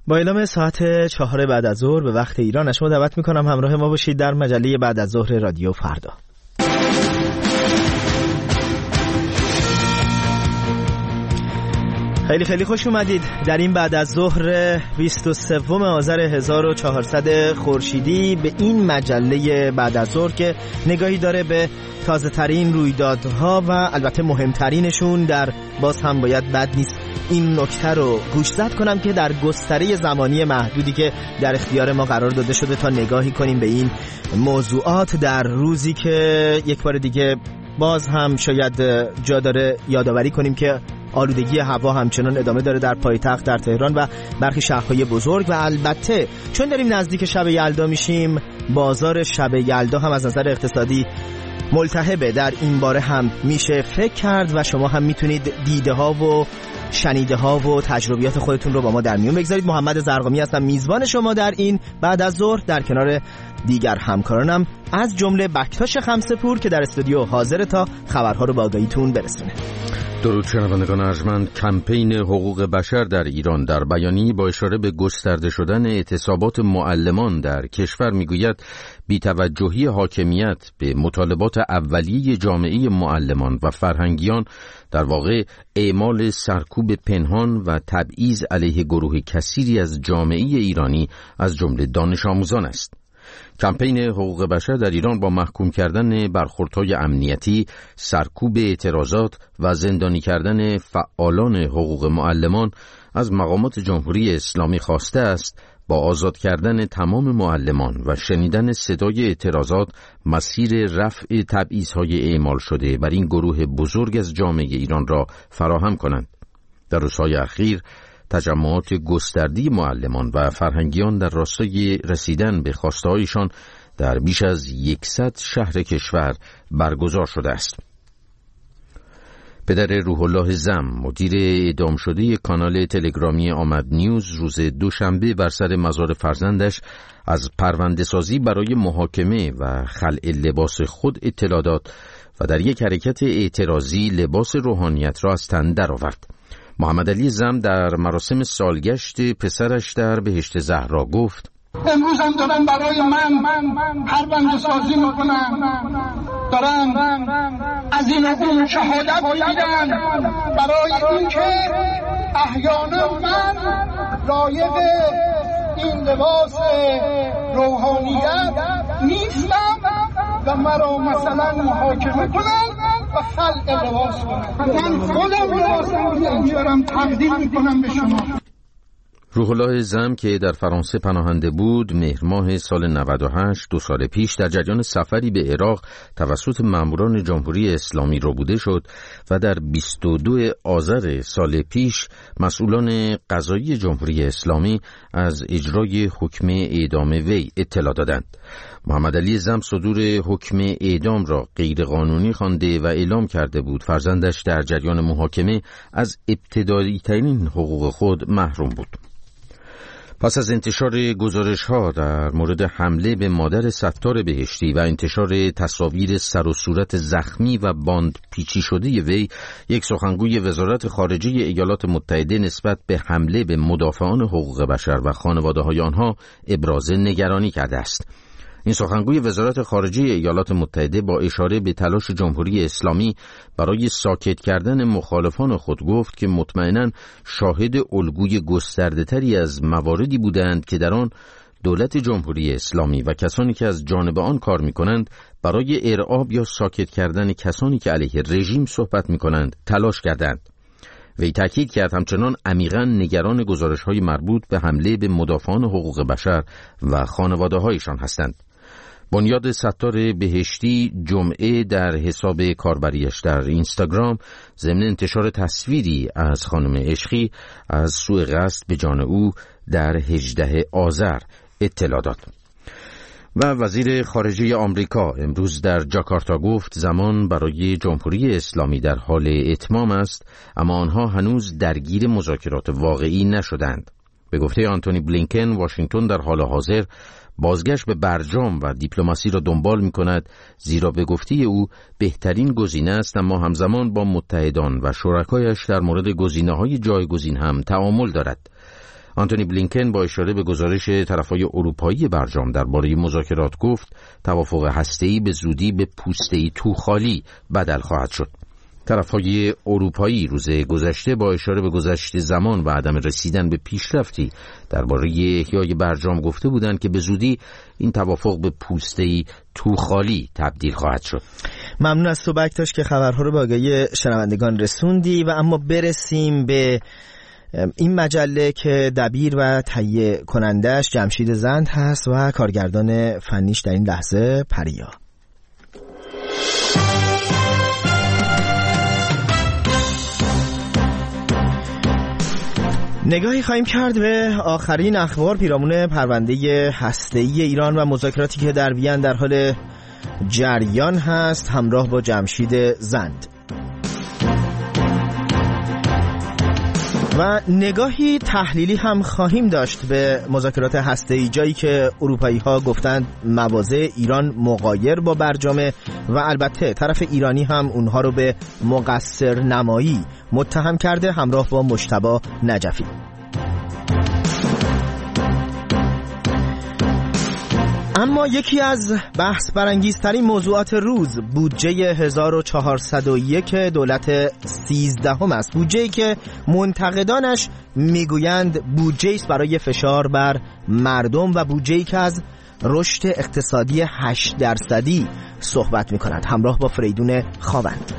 با اعلام ساعت 4 بعد از ظهر به وقت ایران شما دعوت میکنم همراه ما باشید در مجله بعد از ظهر رادیو فردا. خیلی خوش اومدید در این بعد از ظهر 23 آذر 1400 خورشیدی به این مجله بعد از ظهر که نگاهی داره به تازه ترین رویدادها و البته مهمترینشون در باز هم باید بد نیست این نکته رو گوشزد کنم که در گستره زمانی محدودی که در اختیار ما قرار داده شده تا نگاهی کنیم به این موضوعات در روزی که یک بار دیگه باز هم شاید جا داره یادآوری کنیم که آلودگی هوا همچنان ادامه داره در پایتخت در تهران و برخی شهرهای بزرگ و البته چون داریم نزدیک شب یلدا میشیم بازار شب یلدا هم از نظر اقتصادی ملتهبه. در این باره هم میشه فکر کرد و شما هم میتونید دیده ها و شنیده ها و تجربیات خودتون رو با ما در میون بگذارید. محمد زرقامی هستم میزبان شما در این بعد از ظهر در کنار دیگر همکارانم از جمله بکتاش خمسه‌پور که در استودیو حاضر تا خبرها رو با آگاهیتون برسونه. درود شنوندگان ارجمند. کمپین حقوق بشر در ایران در بیانیه‌ای با اشاره به گسترده شدن اعتصابات معلمان در کشور میگوید بی‌توجهی حاکمیت به مطالبات اولیه جامعه معلمان و فرهنگیان در واقع اعمال سرکوب پنهان و تبعیض علیه گروه کثیری از جامعه ایرانی از جمله دانش آموزان است. کمپین حقوق بشر در ایران با محکوم کردن برخوردهای امنیتی، سرکوب اعتراضات و زندانی کردن فعالان حقوق معلمان از مقامات جمهوری اسلامی خواسته است با آزاد کردن تمام معلمان و شنیدن صدای اعتراضات مسیر رفع تبعیض‌های اعمال شده بر این گروه بزرگ از جامعه ایران را فراهم کنند. در روزهای اخیر تجمعات گستردی معلمان و فرهنگیان در راستای رسیدن به خواسته‌هایشان در بیش از 100 شهر کشور برگزار شده است. پدر روح الله زم، مدیر اعدام شده کانال تلگرامی آمد نیوز، روز دوشنبه بر سر مزار فرزندش از پرونده‌سازی برای محاکمه و خلع لباس خود اطلاع داد و در یک حرکت اعتراضی لباس روحانیت را از تن درآورد. محمد علی زم در مراسم سالگشت پسرش در بهشت زهرا گفت: امروز هم دارن برای من پرونده‌سازی میکنن، دارن از این اون شهادت میدن برای این که احیانا من لایق این لباس روحانیت نیستم و مرا مثلا محاکمه کنن و خلع لباس کنن. من خودم لباسم میارم تقدیم میکنم به شما. روح الله زم که در فرانسه پناهنده بود، مهر ماه سال 98 2 سال پیش در جریان سفری به عراق توسط ماموران جمهوری اسلامی ربوده شد و در 22 آذر سال پیش مسئولان قضایی جمهوری اسلامی از اجرای حکم اعدام وی اطلاع دادند. محمد علی زم صدور حکم اعدام را غیرقانونی خوانده و اعلام کرده بود فرزندش در جریان محاکمه از ابتدایی ترین حقوق خود محروم بود. پس از انتشار گزارش‌ها در مورد حمله به مادر ستار بهشتی و انتشار تصاویر سر و صورت زخمی و باند پیچی شده وی، یک سخنگوی وزارت خارجه ایالات متحده نسبت به حمله به مدافعان حقوق بشر و خانواده‌های آنها ابراز نگرانی کرده است. این سخنگوی وزارت خارجه ایالات متحده با اشاره به تلاش جمهوری اسلامی برای ساکت کردن مخالفان خود گفت که مطمئناً شاهد الگوی گسترده‌تری از مواردی بودند که در آن دولت جمهوری اسلامی و کسانی که از جانب آن کار می‌کنند برای ارعاب یا ساکت کردن کسانی که علیه رژیم صحبت می‌کنند تلاش کردند. وی تاکید کرد همچنان عمیقاً نگران گزارش‌های مربوط به حمله به مدافعان حقوق بشر و خانواده‌هایشان هستند. بنیاد ستار بهشتی جمعه در حساب کاربریش در اینستاگرام ضمن انتشار تصویری از خانم عشقی از سوء قصد به جان او در 18 آذر اطلاع داد. و وزیر خارجه آمریکا امروز در جاکارتا گفت زمان برای جمهوری اسلامی در حال اتمام است، اما آنها هنوز درگیر مذاکرات واقعی نشدند. به گفته آنتونی بلینکن، واشنگتن در حال حاضر بازگشت به برجام و دیپلماسی را دنبال می کند، زیرا به گفته او بهترین گزینه است، اما همزمان با متحدان و شرکایش در مورد گزینه‌های جایگزین هم تعامل دارد. آنتونی بلینکن با اشاره به گزارش طرفهای اروپایی برجام درباره مذاکرات گفت توافق هسته‌ای به زودی به پوسته‌ای تو خالی بدل خواهد شد. طرفهای اروپایی روز گذشته با اشاره به گذشت زمان و عدم رسیدن به پیشرفتی درباره احیای برجام گفته بودند که به زودی این توافق به پوسته‌ای تو خالی تبدیل خواهد شد. ممنون از تو بکتاش که خبرها رو به آگاهی شنوندگان رسوندی و اما برسیم به این مجله که دبیر و تهیه کنندش جمشید زند هست و کارگردان فنیش در این لحظه پریا. نگاهی خواهیم کرد به آخرین اخبار پیرامون پرونده هسته‌ای ایران و مذاکراتی که در وین در حال جریان هست همراه با جمشید زند. و نگاهی تحلیلی هم خواهیم داشت به مذاکرات هسته‌ای، جایی که اروپایی‌ها گفتند مواضع ایران مغایر با برجامه و البته طرف ایرانی هم اونها رو به مقصر نمایی متهم کرده همراه با مجتبی نجفی. اما یکی از بحث برانگیزترین موضوعات روز بودجه 1401 دولت 13 است. بودجه‌ای که منتقدانش میگویند بودجه است برای فشار بر مردم و بودجه‌ای که از رشد اقتصادی 8% صحبت می‌کند همراه با فریدون خاوند.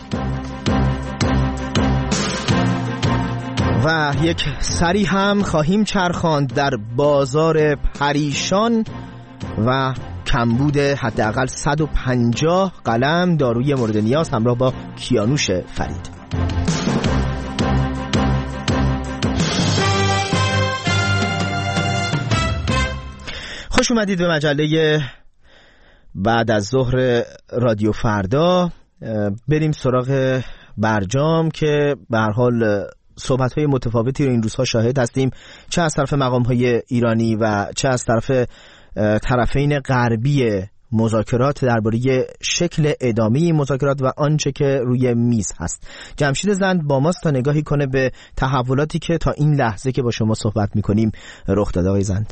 و یک سری هم خواهیم چرخاند در بازار پریشان و کمبود حداقل 150 قلم داروی مورد نیاز همراه با کیانوش فرید. خوش اومدید به مجله بعد از ظهر رادیو فردا. بریم سراغ برجام که به هر حال صحبت‌های متفاوتی رو این روزها شاهد هستیم، چه از طرف مقام‌های ایرانی و چه از طرف طرفین غربی مذاکرات درباره شکل ادامه مذاکرات و آنچه که روی میز هست. جمشید زند با ماست تا نگاهی کنه به تحولاتی که تا این لحظه که با شما صحبت می‌کنیم رخ داده. آقای زند،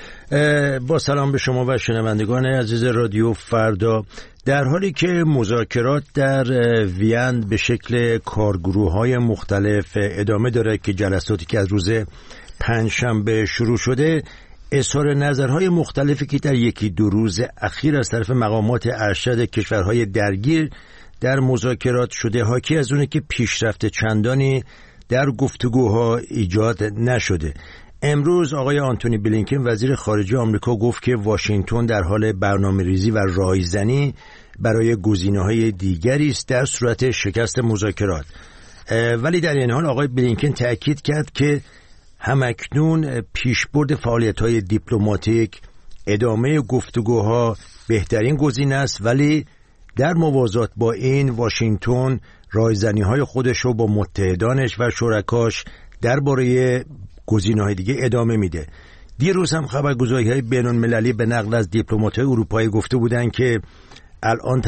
با سلام به شما و شنوندگان عزیز رادیو فردا. در حالی که مذاکرات در وین به شکل کارگروه‌های مختلف ادامه داره که جلساتی که از روز پنجشنبه شروع شده، اظهار نظرهای مختلفی که در یکی دو روز اخیر از طرف مقامات ارشد کشورهای درگیر در مذاکرات شده حاکی از اونه که پیشرفت چندانی در گفتگوها ایجاد نشده. امروز آقای آنتونی بلینکن وزیر خارجه آمریکا گفت که واشنگتن در حال برنامه‌ریزی و راهزنی برای گزینه‌های دیگری است در صورت شکست مذاکرات. ولی در این حال آقای بلینکن تأکید کرد که همکنون پیشبرد فعالیت‌های دیپلماتیک، ادامه گفتگوها بهترین گزینه است، ولی در موازات با این واشنگتن راهزنی‌های خودش رو با متحدانش و شرکاش درباره گزینه‌های دیگه ادامه میده. دیروز هم خبرگزاری‌های بین‌المللی به نقل از دیپلمات‌های اروپایی گفته بودند که الان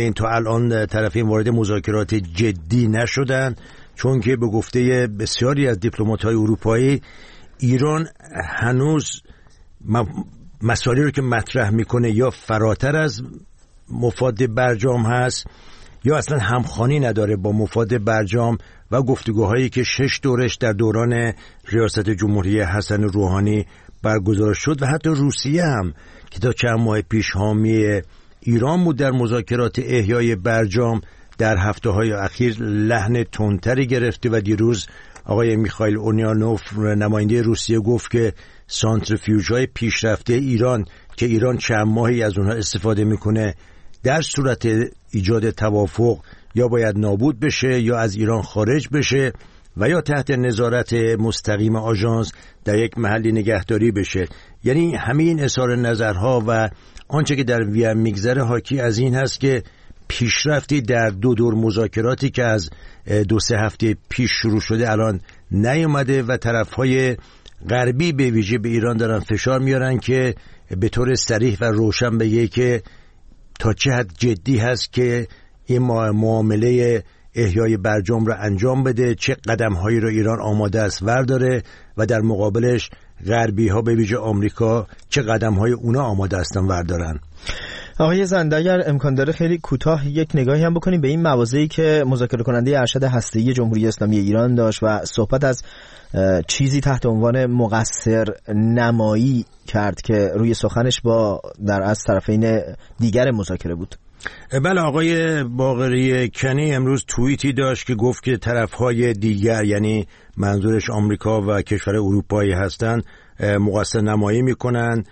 طرفین وارد مذاکرات جدی نشدن، چون که به گفته بسیاری از دیپلمات‌های اروپایی ایران هنوز مسائلی رو که مطرح میکنه یا فراتر از مفاد برجام هست یا اصلا همخوانی نداره با مفاد برجام و گفتگوهایی که 6 دورش در دوران ریاست جمهوری حسن روحانی برگزار شد و حتی روسیه هم که تا چند ماه پیش حامی ایران بود در مذاکرات احیای برجام در هفته‌های اخیر لحن تندتری گرفته و دیروز آقای میخائیل اونیانوف نماینده روسیه گفت که سانتریفیوژهای پیشرفته ایران که ایران چند ماهی از اونها استفاده میکنه در صورت ایجاد توافق یا باید نابود بشه یا از ایران خارج بشه و یا تحت نظارت مستقیم آژانس در یک محلی نگهداری بشه. یعنی همین اظهار نظرها و آنچه که در وین میگذره حاکی از این هست که پیشرفتی در دو دور مذاکراتی که از 2-3 هفته پیش شروع شده الان نیومده و طرفهای غربی به ویژه به ایران دارن فشار میارن که به طور صریح و روشن بگه که تا چه حد جدی هست که این معامله احیای برجام را انجام بده، چه قدم‌هایی را ایران آماده است ورداره و در مقابلش غربی‌ها به ویژه آمریکا چه قدم‌های اونا آماده هستن وردارن. آقای زنده اگر امکان داره خیلی کوتاه یک نگاهی هم بکنیم به این مواضعی که مذاکره کننده ارشد هسته‌ای جمهوری اسلامی ایران داشت و صحبت از چیزی تحت عنوان مقصر نمایی کرد که روی سخنش با در از طرفین دیگر مذاکره بود. بله، آقای باقری کنی امروز توییتی داشت که گفت که طرفهای دیگر، یعنی منظورش آمریکا و کشور اروپایی هستند، مقصر نمایی میکنن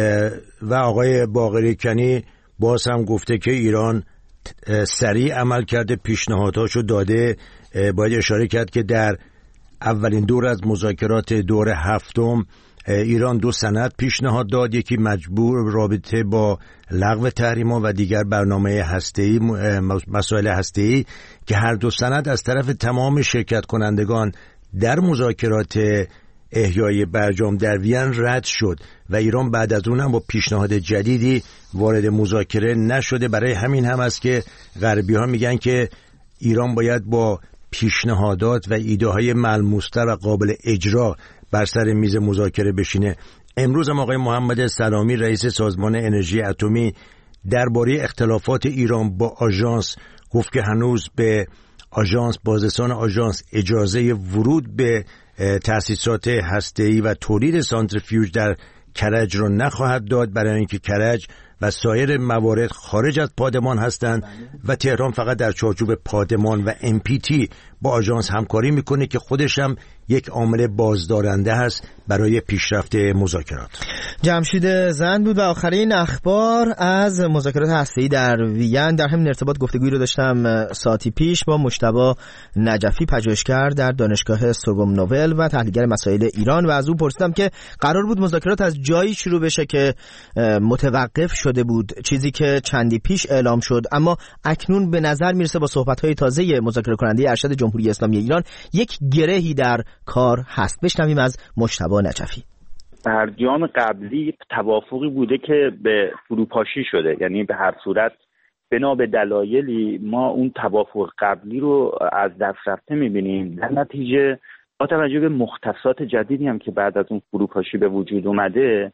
و آقای باقری کنی باز هم گفته که ایران سریع عمل کرده، پیشنهادهاشو داده. باید اشاره کرد که در اولین دور از مذاکرات دور هفتم ایران 2 سند پیشنهاد داد، یکی مجبور رابطه با لغو تحریم‌ها و دیگر برنامه هسته‌ای، مسائل هسته‌ای، که هر 2 سند از طرف تمام شرکت کنندگان در مذاکرات احیای برجام در وین رد شد و ایران بعد از اون هم با پیشنهاد جدیدی وارد مذاکره نشده. برای همین هم است که غربی‌ها میگن که ایران باید با پیشنهادات و ایده‌های ملموس‌تر و قابل اجرا بر سر میز مذاکره بشینه. امروز هم آقای محمد سلامی رئیس سازمان انرژی اتمی درباره اختلافات ایران با آژانس گفت که هنوز به آژانس، بازرسان آژانس، اجازه ورود به تأسیسات هسته‌ای و تولید سانتریفیوژ در کرج رو نخواهد داد، برای اینکه کرج و سایر موارد خارج از پادمان هستند و تهران فقط در چارچوب پادمان و MPT با آژانس همکاری میکنه که خودش هم یک عامل بازدارنده هست برای پیشرفت مذاکرات. جمشید زند بود و آخرین اخبار از مذاکرات هسته‌ای در وین. در همین ارتباط گفتگویی رو داشتم ساعتی پیش با مجتبی نجفی، پژوهشگر در دانشگاه سوگم نوبل و تحلیلگر مسائل ایران، و از او پرسیدم که قرار بود مذاکرات از جایی شروع بشه که متوقف شده بود، چیزی که چندی پیش اعلام شد، اما اکنون به نظر میرسه با صحبت‌های تازه مذاکره کننده ارشد جمهوری اسلامی ایران یک گرهی در کار هست. بشنویم از مجتبی نجفی. برجام قبلی توافقی بوده که به فروپاشی شده، یعنی به هر صورت بنا به دلایلی ما اون توافق قبلی رو از دست رفته می‌بینیم. در نتیجه با توجه به مختصات جدیدی هم که بعد از اون فروپاشی به وجود اومده،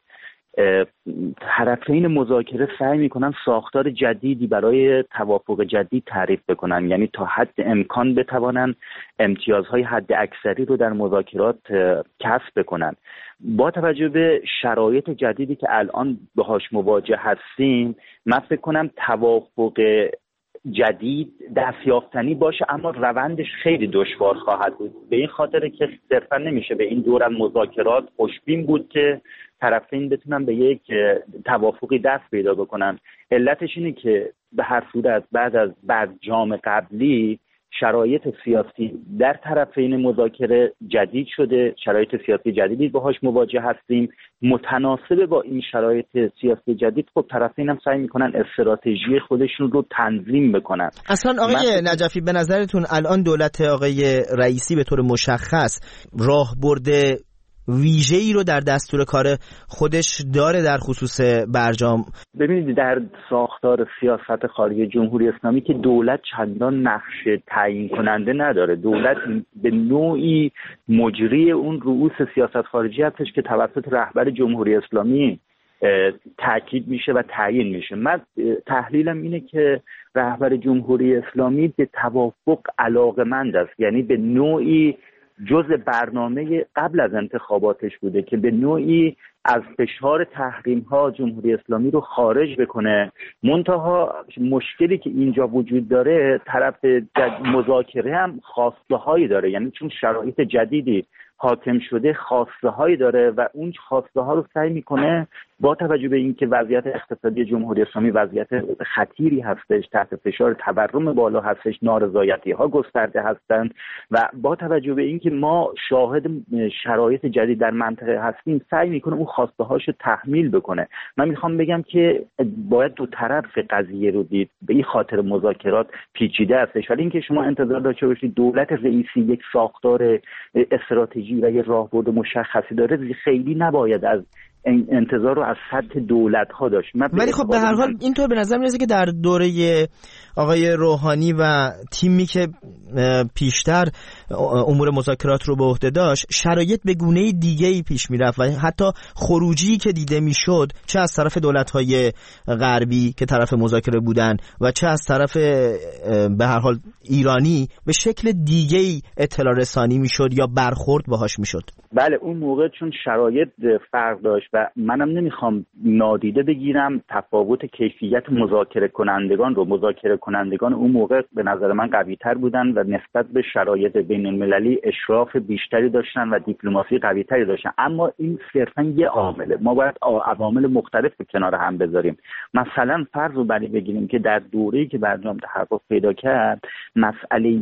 طرفین مذاکره سعی میکنن ساختار جدیدی برای توافق جدید تعریف بکنن، یعنی تا حد امکان بتوانن امتیازهای حد اکثری رو در مذاکرات کسب بکنن. با توجه به شرایط جدیدی که الان باهاش مواجه هستیم، من فکر کنم توافق جدید دستیافتنی باشه، اما روندش خیلی دشوار خواهد بود، به این خاطر که صرفا نمیشه به این دور مذاکرات خوشبین بود که طرفین بتونن به یک توافقی دست پیدا بکنن. علتش اینه که به هر صورت بعد از برجام قبلی شرایط سیاسی در طرفین مذاکره جدید شده، شرایط سیاسی جدیدی باهاش مواجه هستیم. متناسب با این شرایط سیاسی جدید خب طرفین هم سعی میکنن استراتژی خودشون رو تنظیم بکنن. اصلا آقای نجفی به نظرتون الان دولت آقای رئیسی به طور مشخص راهبرد ویژه‌ای رو در دستور کار خودش داره در خصوص برجام؟ ببینید، در ساختار سیاست خارجی جمهوری اسلامی که دولت چندان نقش تعیین کننده نداره. دولت به نوعی مجری اون رؤوس سیاست خارجی هستش که توسط رهبر جمهوری اسلامی تاکید میشه و تعیین میشه. من تحلیلم اینه که رهبر جمهوری اسلامی به توافق علاقه‌مند است، یعنی به نوعی جزء برنامه قبل از انتخاباتش بوده که به نوعی از فشار تحریم‌ها جمهوری اسلامی رو خارج بکنه. منتها مشکلی که اینجا وجود داره، طرف مذاکره هم خواسته‌هایی داره، یعنی چون شرایط جدیدی حاکم شده خواسته‌هایی داره و اون خواسته‌ها رو سعی میکنه با توجه به اینکه وضعیت اقتصادی جمهوری اسلامی وضعیت خطیری هستش، تحت فشار تورم بالا هستش، نارضایتی‌ها گسترده هستند و با توجه به اینکه ما شاهد شرایط جدید در منطقه هستیم، سعی میکنه اون خواسته‌هاشو تحمیل بکنه. من میخوام بگم که باید دو طرف قضیه رو دید، به این خاطر مذاکرات پیچیده هستش. ولی اینکه شما انتظار داشته باشید دولت رئیسی یک ساختار استراتژی و یک راهبرد مشخصی داره، خیلی نباید از انتظار رو از سطح دولت‌ها داشت. ولی خب به هر حال اینطور به نظر میرسه که در دوره آقای روحانی و تیمی که پیشتر امور مذاکرات رو به عهده داشت، شرایط به گونه دیگه‌ای پیش میرفت و حتی خروجی که دیده میشد، چه از طرف دولت‌های غربی که طرف مذاکره بودن و چه از طرف به هر حال ایرانی، به شکل دیگه‌ای اطلاع رسانی میشد یا برخورد باهاش میشد. بله، اون موقع چون شرایط فرق داشت و منم نمیخوام نادیده بگیرم تفاوت کیفیت مذاکره کنندگان رو. مذاکره کنندگان اون موقع به نظر من قوی تر بودن و نسبت به شرایط بین المللی اشراف بیشتری داشتن و دیپلماسی قوی تری داشتن. اما این صرفا یه عامله، ما باید عوامل مختلف کنار هم بذاریم. مثلا فرض رو بگیریم که در دوره‌ای که برجام تحقق پیدا کرد، مسئله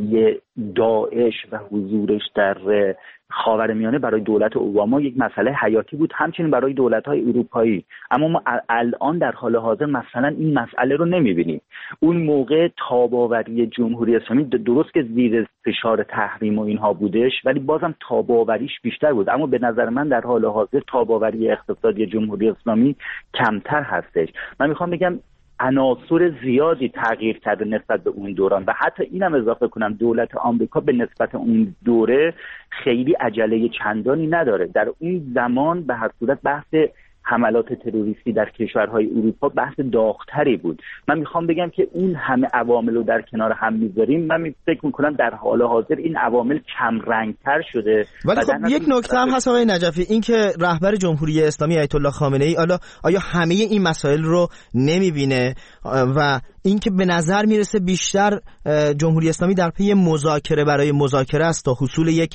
داعش و حضورش در خاورمیانه برای دولت اوباما یک مسئله حیاتی بود، همچنین برای دولت‌های اروپایی. اما ما الان در حال حاضر مثلا این مسئله رو نمی‌بینیم. اون موقع تاب‌آوری جمهوری اسلامی درست که زیر فشار تحریم و اینها بودش، ولی بازم تاب‌آوریش بیشتر بود. اما به نظر من در حال حاضر تاب‌آوری اقتصادی جمهوری اسلامی کمتر هستش. من میخوام بگم عناصر زیادی تغییر کرده نسبت به اون دوران و حتی اینم اضافه کنم دولت آمریکا به نسبت اون دوره خیلی عجله چندانی نداره. در اون زمان به هر صورت بحث حملات تروریستی در کشورهای اروپا بحث داغ‌تری بود. من میخوام بگم که اون همه عوامل رو در کنار هم میذاریم، من فکر میکنم در حال حاضر این عوامل کم رنگ‌تر شده. ولی خب یک نکته هم هست آقای نجفی، این که رهبر جمهوری اسلامی آیت الله خامنه‌ای آیا همه این مسائل رو نمیبینه و این که به نظر میرسه بیشتر جمهوری اسلامی در پی مذاکره برای مذاکره است تا حصول یک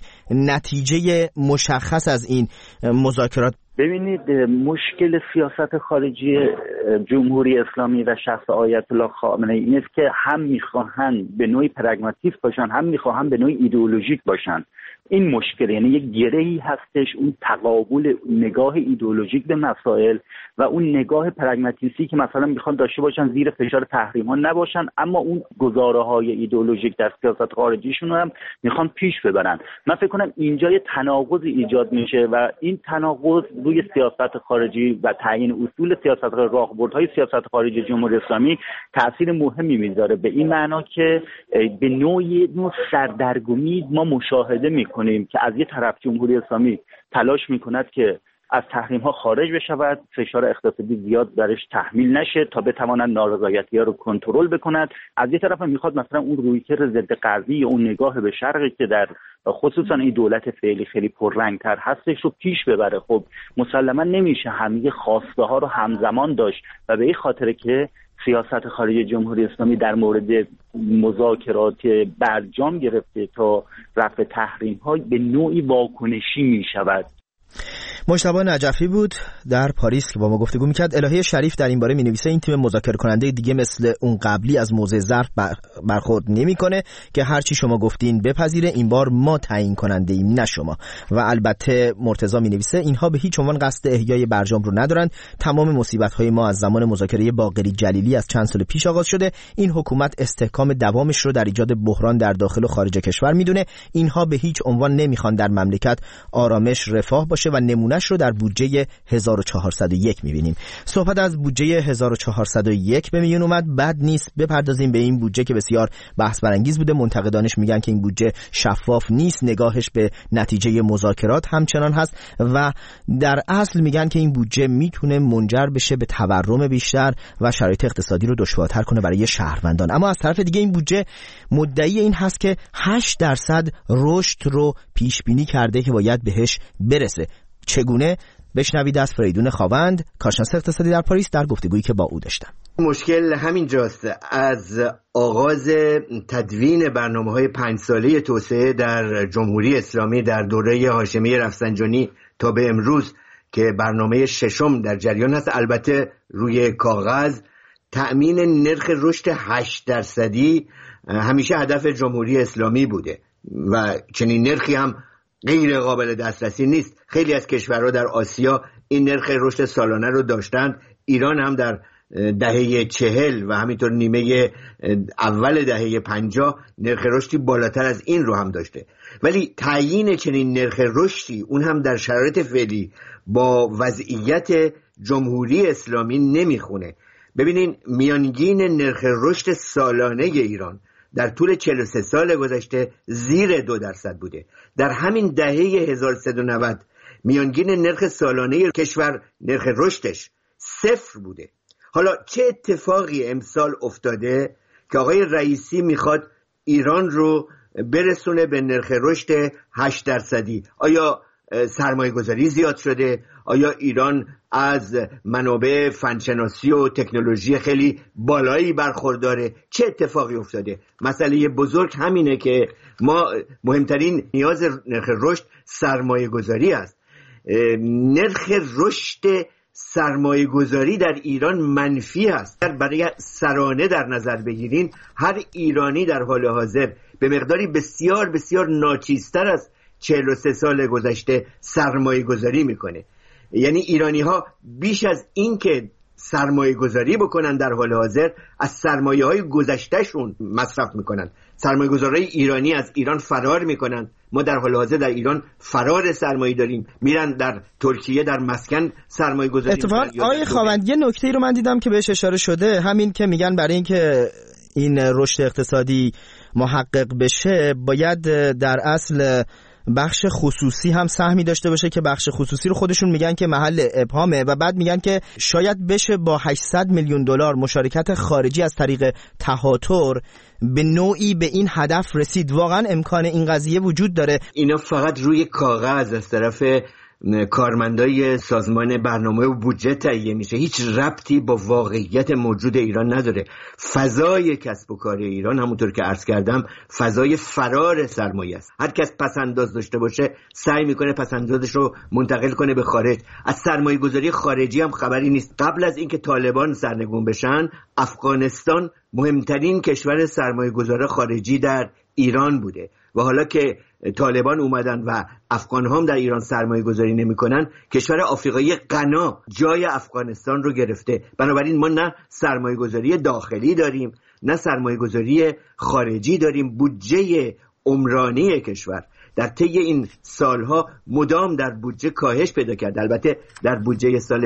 نتیجه مشخص از این مذاکرات. ببینید، مشکل سیاست خارجی جمهوری اسلامی و شخص آیت الله خامنه‌ای این است که هم میخواهند به نوعی پرگماتیست باشن، هم میخواهند به نوعی ایدئولوژیک باشن. این مشکل یعنی یک گره‌ای هستش، اون تقابل نگاه ایدئولوژیک به مسائل و اون نگاه پرگماتیستی که مثلا میخوان داشته باشن زیر فشار تحریم‌ها نباشن، اما اون گزاره‌های ایدئولوژیک در سیاست خارجیشون هم میخوان پیش ببرن. من فکر کنم اینجا یه تناقضی ایجاد میشه و این تناقض روی سیاست خارجی و تعیین اصول سیاست راهبردهای سیاست خارجی جمهوری اسلامی تأثیر مهمی میذاره، به این معنا که به نوعی سردرگمی ما مشاهده میکنیم که از یه طرف جمهوری اسلامی تلاش میکند که از تحریم ها خارج بشود، فشار اقتصادی زیاد درش تحمیل نشه تا بتواند نارضایتی ها رو کنترل بکند. از یه طرف هم میخواد مثلا اون رویکرد ضد غربی، اون نگاه به شرقی که در خصوصا این دولت فعلی خیلی پررنگتر هستش رو پیش ببره. خب مسلما نمیشه همه خواسته ها رو همزمان داشت و به این خاطر که سیاست خارجی جمهوری اسلامی در مورد مذاکرات برجام گرفته تا رفع تحریم ها به نوعی واکنشی می شود. مجتبی نجفی بود در پاریس که با ما گفتگو میکرد. الهه شریف در این باره مینویسه این تیم مذاکره کننده دیگه مثل اون قبلی از موضع ظرف برخورد نمیکنه که هرچی شما گفتین بپذیره، این بار ما تعیین کننده ایم نه شما. و البته مرتضی مینویسه اینها به هیچ عنوان قصد احیای برجام رو ندارن، تمام مصیبت های ما از زمان مذاکره باقری جلیلی از چند سال پیش آغاز شده. این حکومت استحکام دوامش رو در ایجاد بحران در داخل و خارج کشور میدونه. اینها به هیچ عنوان نمیخوان در مملکت آرامش رفاه باشه و نمونهش رو در بودجه 1401 میبینیم. صحبت از بودجه 1401 به میون اومد. بد نیست بپردازیم به این بودجه که بسیار بحث برانگیز بوده. منتقدانش میگن که این بودجه شفاف نیست، نگاهش به نتیجه مذاکرات همچنان هست و در اصل میگن که این بودجه میتونه منجر بشه به تورم بیشتر و شرایط اقتصادی رو دشوارتر کنه برای شهروندان. اما از طرف دیگه این بودجه مدعی این هست که 8% رشد رو پیش بینی کرده که باید بهش برسه. چگونه؟ بشنوید از فریدون خاوند، کارشناس اقتصادی در پاریس، در گفتگویی که با او داشتم. مشکل همین جاست. از آغاز تدوین برنامه‌های 5 ساله توسعه در جمهوری اسلامی در دوره هاشمی رفسنجانی تا به امروز که برنامه 6م در جریان هست، البته روی کاغذ تأمین نرخ رشد 8% همیشه هدف جمهوری اسلامی بوده و چنین نرخی هم غیر قابل دسترسی نیست. خیلی از کشورها در آسیا این نرخ رشد سالانه رو داشتند. ایران هم در دهه 40 و همینطور نیمه اول دهه 50 نرخ رشدی بالاتر از این رو هم داشته. ولی تعیین چنین نرخ رشدی اون هم در شرایط فعلی با وضعیت جمهوری اسلامی نمیخونه. ببینین میانگین نرخ رشد سالانه ایران در طول 43 سال گذشته زیر 2% بوده. در همین دهه 1390 میانگین نرخ سالانه کشور نرخ رشدش 0 بوده. حالا چه اتفاقی امسال افتاده که آقای رئیسی میخواد ایران رو برسونه به نرخ رشد 8%؟ آیا سرمایه گذاری زیاد شده؟ آیا ایران از منابع فنشناسی و تکنولوژی خیلی بالایی برخورداره؟ چه اتفاقی افتاده؟ مسئله بزرگ همینه که ما مهمترین نیاز نرخ رشد سرمایه گذاری است. نرخ رشد سرمایه گذاری در ایران منفی است. برای سرانه در نظر بگیرین، هر ایرانی در حال حاضر به مقداری بسیار بسیار ناچیزتر از 43 سال گذشته سرمایه گذاری میکنه. یعنی ایرانی ها بیش از این که سرمایه گذاری بکنن در حال حاضر از سرمایه های گذشتهشون مصرف میکنن. سرمایه گذارای ایرانی از ایران فرار میکنن. ما در حال حاضر در ایران فرار سرمایه داریم، میرن در ترکیه در مسکن سرمایه گذاری. اتفاقا آقای خاوند یه نکته رو من دیدم که بهش اشاره شده، همین که میگن برای اینکه این رشد اقتصادی محقق بشه باید در اصل بخش خصوصی هم سهمی داشته باشه که بخش خصوصی رو خودشون میگن که محل ابهامه و بعد میگن که شاید بشه با 800 میلیون دلار مشارکت خارجی از طریق تهاتر به نوعی به این هدف رسید. واقعا امکان این قضیه وجود داره؟ اینا فقط روی کاغذ از طرف کارمندای سازمان برنامه و بودجه تهیه میشه، هیچ ربطی با واقعیت موجود ایران نداره. فضای کسب و کار ایران همونطور که عرض کردم فضای فرار سرمایه است. هر کس پسنداز داشته باشه سعی میکنه پسندازش رو منتقل کنه به خارج. از سرمایه گذاری خارجی هم خبری نیست. قبل از اینکه طالبان سرنگون بشن، افغانستان مهمترین کشور سرمایه گذار خارجی در ایران بوده و حالا که طالبان اومدن و افغان هم در ایران سرمایه گذاری نمی کنن، کشور آفریقایی غنا جای افغانستان رو گرفته. بنابراین ما نه سرمایه گذاری داخلی داریم نه سرمایه گذاری خارجی داریم. بودجه عمرانی کشور در طی این سالها مدام در بودجه کاهش پیدا کرد. البته در بودجه سال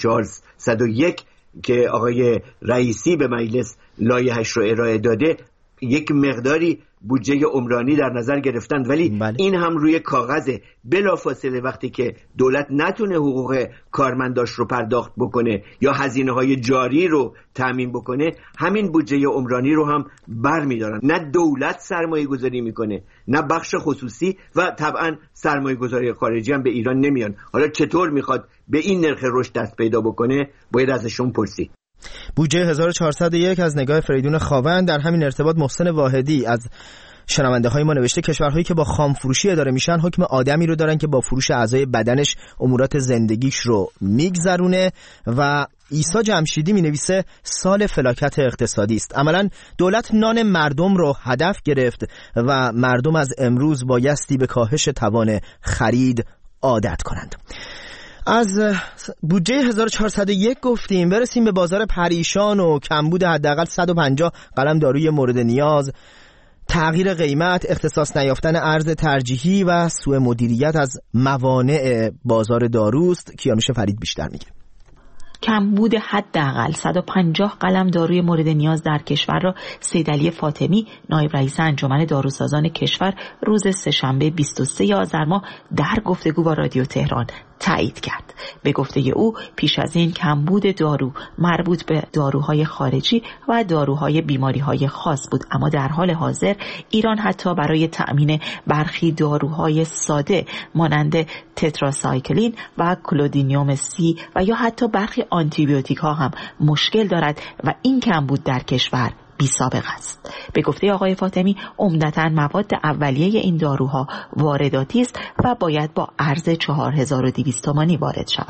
1401 که آقای رئیسی به مجلس لایحه‌اش رو ارائه داده یک مقداری بودجه عمرانی در نظر گرفتند، ولی این هم روی کاغذه. بلافاصله وقتی که دولت نتونه حقوق کارمنداش رو پرداخت بکنه یا هزینه‌های جاری رو تامین بکنه، همین بودجه عمرانی رو هم برمی‌دارن. نه دولت سرمایه گذاری میکنه نه بخش خصوصی و طبعا سرمایه گذاری خارجی هم به ایران نمیان. حالا چطور میخواد به این نرخ رشد دست پیدا بکنه باید ازشون پرسید. بودجه 1401 از نگاه فریدون خاوند. در همین ارتباط محسن واحدی از شنونده های ما نوشته کشورهایی که با خام فروشی اداره میشن حکم آدمی رو دارن که با فروش اعضای بدنش امورات زندگیش رو میگذرونه و عیسی جمشیدی می نویسه سال فلاکت اقتصادی است. عملا دولت نان مردم رو هدف گرفت و مردم از امروز بایستی به کاهش توان خرید عادت کنند. از بودجه 1401 گفتیم، برسیم به بازار پریشان و کمبود حداقل 150 قلم داروی مورد نیاز، تغییر قیمت، اختصاص نیافتن ارز ترجیحی و سوء مدیریت از موانع بازار داروست. کیانوش فرید بیشتر میگه. کمبود حداقل 150 قلم داروی مورد نیاز در کشور را سید علی فاطمی نایب رئیس انجمن داروسازان کشور روز سه‌شنبه 23 آذر ماه در گفتگو با رادیو تهران تایید کرد. به گفته او پیش از این کمبود دارو مربوط به داروهای خارجی و داروهای بیماریهای خاص بود، اما در حال حاضر ایران حتی برای تأمین برخی داروهای ساده مانند تتراسایکلین و کلودینیوم سی و یا حتی برخی آنتیبیوتیک ها هم مشکل دارد و این کمبود در کشور بی سابقه است. به گفته آقای فاطمی عمدتاً مواد اولیه این داروها وارداتی است و باید با ارز 4200 تومانی وارد شوند.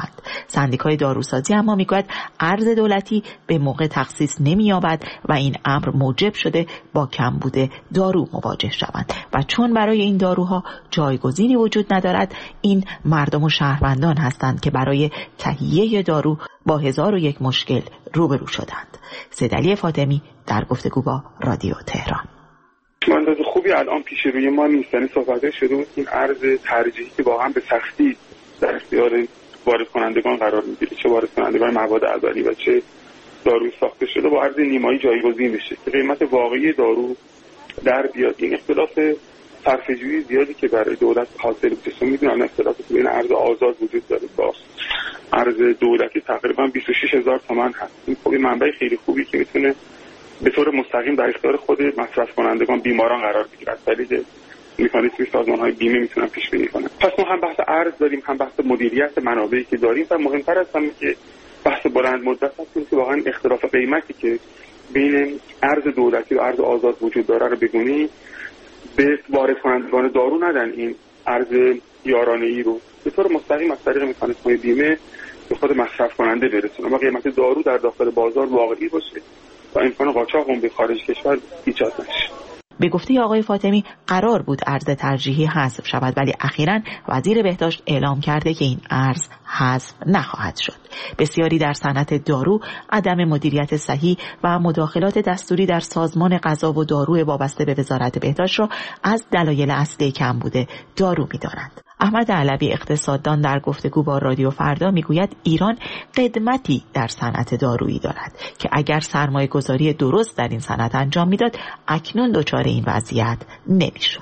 سندیکای داروسازی اما میگوید ارز دولتی به موقع تخصیص نمی‌یابد و این امر موجب شده با کمبود دارو مواجه شوند و چون برای این داروها جایگزینی وجود ندارد، این مردم و شهروندان هستند که برای تهیه دارو با 1001 مشکل روبرو شدند. سیدعلی فاطمی در گفتگو با رادیو تهران. انداز خوبی الان پیش روی ما نیست، یعنی صحبت شده بود این ارز ترجیحی که واقعا به سختی در اختیار وارد کنندگان قرار میگیره، چه وارد کنندگان مواد اولیه و چه داروی ساخته شده، با ارز نیمایی جایگزین بشه که قیمت واقعی دارو در بیاد. این اختلاف صرفه‌جویی زیادی که برای دولت حاصل میشه، میدونن اختلافی بین ارز آزاد وجود داره با ارز دولتی تقریبا 26000 تومان هست. این خب منبع خیلی خوبی که میتونه به طور مستقیم در اختیار خود مصرف کنندگان بیماران قرار بگیره، از طریق مکانیزم سازمان‌های بیمه میتونن پیش بینی کنن. پس ما هم بحث ارز داریم، هم بحث مدیریت منابعی که داریم و مهمتر از همه که بحث بلند مدت هست که واقعا اختلاف قیمتی که بین ارز دولتی و ارز آزاد وجود داره رو بگونی به وارد کنندگان دارو ندن این ارز یارانه‌ای رو به طور مستقیم از طریق مکانیزم‌های بیمه به خود مصرف کننده برسونه و قیمت دارو در داخل بازار واقعی باشه و امکان قاچاق اون به خارج کشور ایجاد نشه. به گفته آقای فاطمی قرار بود ارز ترجیحی حذف شود، ولی اخیراً وزیر بهداشت اعلام کرده که این ارز حذف نخواهد شد. بسیاری در صنعت دارو عدم مدیریت صحیح و مداخلات دستوری در سازمان غذا و دارو وابسته به وزارت بهداشت را از دلایل اصلی کمبود دارو می‌دانند. احمد علوی اقتصاددان در گفتگو با رادیو فردا میگوید ایران قدمتی در صنعت دارویی دارد که اگر سرمایه گذاری درست در این صنعت انجام میداد اکنون دچار این وضعیت نمیشد.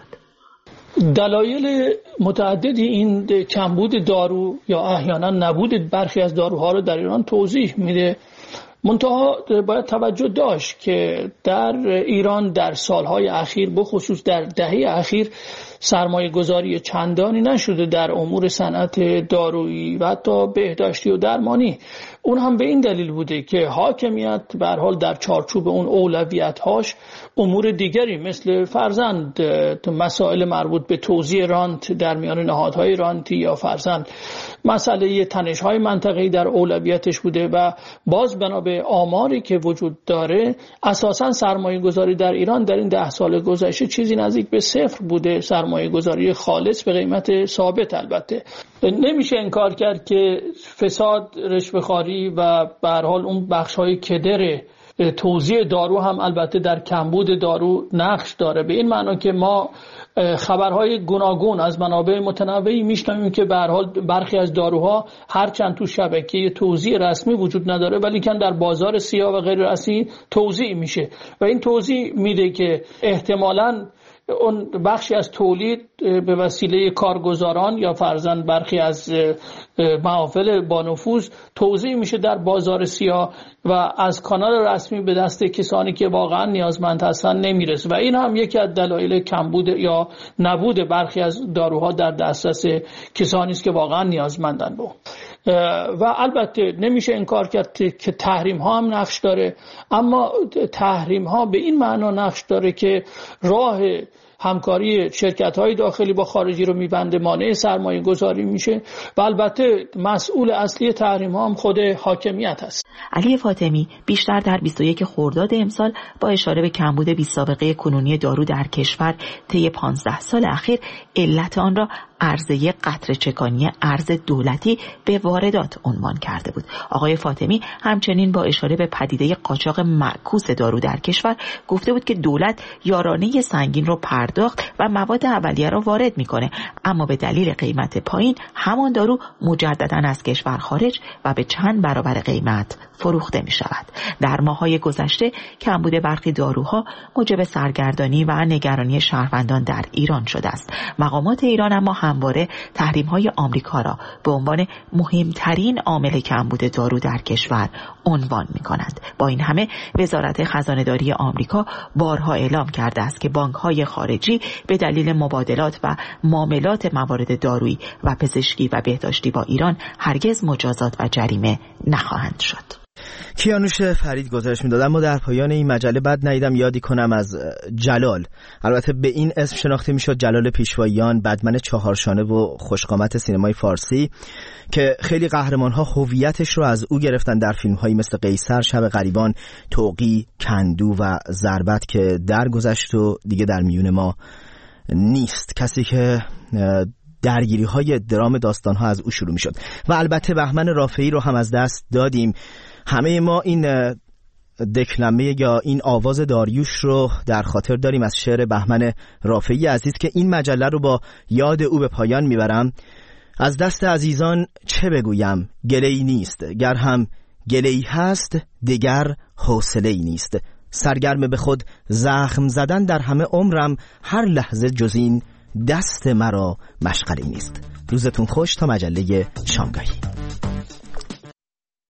دلایل متعددی این کمبود دارو یا احیانا نبود برخی از داروها رو در ایران توضیح میده. منتها باید توجه داشت که در ایران در سالهای اخیر بخصوص در دهه اخیر سرمایه گذاری چندانی نشده در امور صنعت دارویی و حتی بهداشتی و درمانی. اون هم به این دلیل بوده که حاکمیت به هر حال در چارچوب اون اولویت‌هاش امور دیگری مثل فرضاً مسائل مربوط به توزیع رانت در میان نهادهای رانتی یا فرضاً مسئله تنش‌های منطقه‌ای در اولویتش بوده و باز بنا به آماری که وجود داره اساساً سرمایه گذاری در ایران در این 10 سال گذشته چیزی نزدیک به 0 بوده، سرمایه گذاری خالص به قیمت ثابت. البته نمیشه انکار کرد که فساد، رشوه‌خواری و به هر حال اون بخش‌های کدر توزیع دارو هم البته در کمبود دارو نقش داره، به این معنی که ما خبرهای گوناگون از منابع متنوعی میشنویم که به هر حال برخی از داروها هرچند تو شبکه توزیع رسمی وجود نداره ولی کن در بازار سیاه و غیر رسمی توزیع میشه و این توزیع میده که احتمالاً اون بخشی از تولید به وسیله کارگزاران یا فرضاً برخی از محافل با نفوذ توزیع میشه در بازار سیاه و از کانال رسمی به دست کسانی که واقعا نیازمند هستن نمیرسه و این هم یکی از دلایل کمبود یا نبود برخی از داروها در دسترس کسانی است که واقعا نیازمندن به و البته نمیشه انکار کرد که تحریم ها هم نقش داره، اما تحریم ها به این معنا نقش داره که راه همکاری شرکت‌های داخلی با خارجی رو می‌بنده، مانع سرمایه گذاری میشه و البته مسئول اصلی تحریم‌ها هم خود حاکمیت است. علی فاطمی بیشتر در 21 خرداد امسال با اشاره به کمبود بی‌سابقه کنونی دارو در کشور طی 15 سال اخیر علت آن را عرضه قطره چکانی ارز دولتی به واردات عنوان کرده بود. آقای فاطمی همچنین با اشاره به پدیده قاچاق معکوس دارو در کشور گفته بود که دولت یارانه سنگین رو پرداخت و مواد اولیه را وارد میکنه، اما به دلیل قیمت پایین همان دارو مجددا از کشور خارج و به چند برابر قیمت فروخته می شود. در ماه‌های گذشته کمبود برخی داروها موجب سرگردانی و نگرانی شهروندان در ایران شده است. مقامات ایران اما همواره تحریم‌های آمریکا را به عنوان مهمترین عامل کمبود دارو در کشور عنوان می‌کنند. با این همه وزارت خزانه‌داری آمریکا بارها اعلام کرده است که بانک‌های خارجی به دلیل مبادلات و معاملات موارد دارویی و پزشکی و بهداشتی با ایران هرگز مجازات و جریمه نخواهند شد. کیانوش فرید گزارش میداد. اما در پایان این مجله بد ندیدم یادی کنم از جلال. البته به این اسم شناخته میشد، جلال پیشواییان، بدمن چهارشانه و خوشقامت سینمای فارسی که خیلی قهرمان‌ها هویتش رو از او گرفتن در فیلم‌هایی مثل قیصر، شب غریبان، توقی، کندو و ضربت که درگذشت و دیگه در میون ما نیست. کسی که درگیری‌های درام داستان‌ها از او شروع میشد. و البته بهمن رافعی رو هم از دست دادیم. همه ما این دکلمه یا این آواز داریوش رو در خاطر داریم از شعر بهمن رافعی عزیز که این مجله رو با یاد او به پایان میبرم. از دست عزیزان چه بگویم، گله‌ای نیست، گر هم گله‌ای هست دگر حوصله‌ای نیست. سرگرم به خود زخم زدن در همه عمرم، هر لحظه جز این دست مرا مشغله‌ای نیست. روزتون خوش تا مجله شامگاهی.